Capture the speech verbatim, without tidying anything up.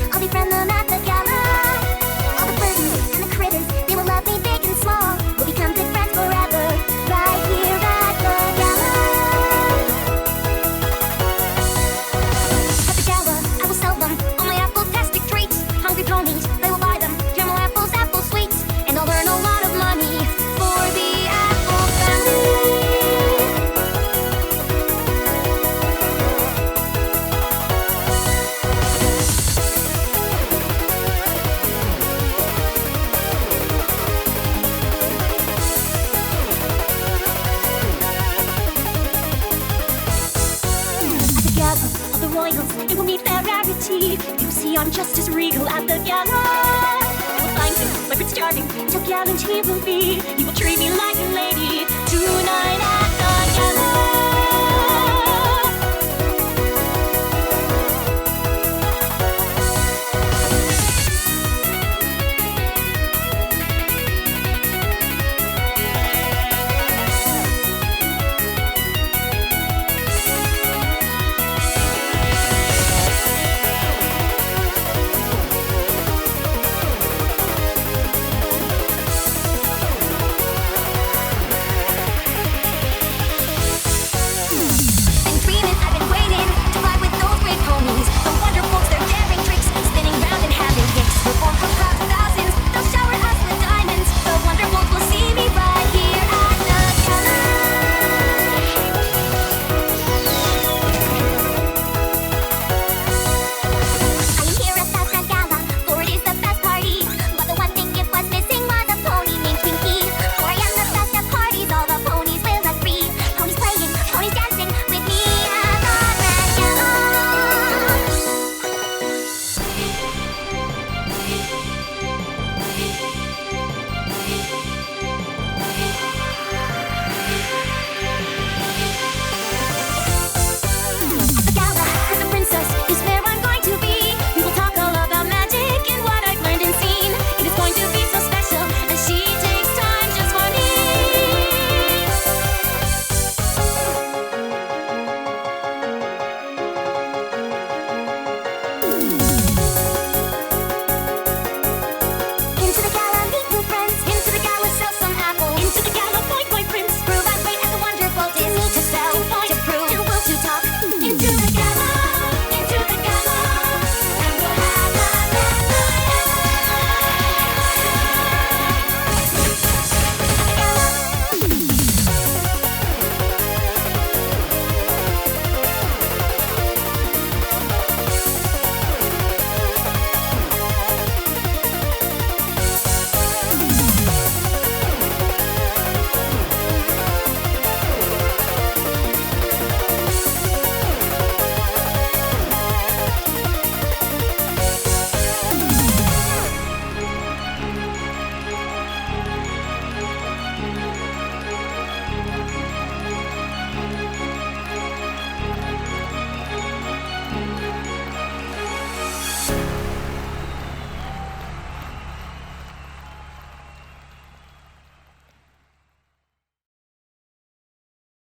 I'll befriend them at the gala. All the birdies and the critters, they will love me big and small. We'll become good friends forever, right here at the gala. At the gala, I will sell them all my apple-tastic treats. Hungry ponies, they will buy them, caramel apples, apple sweets, and I'll earn a lot of money for the Apple family. Of the royals, it will meet their rarity. You will see I'm just as regal at the gala. I will find him, my Prince Charming, so gallant he will be. He will treat me like a lady tonight.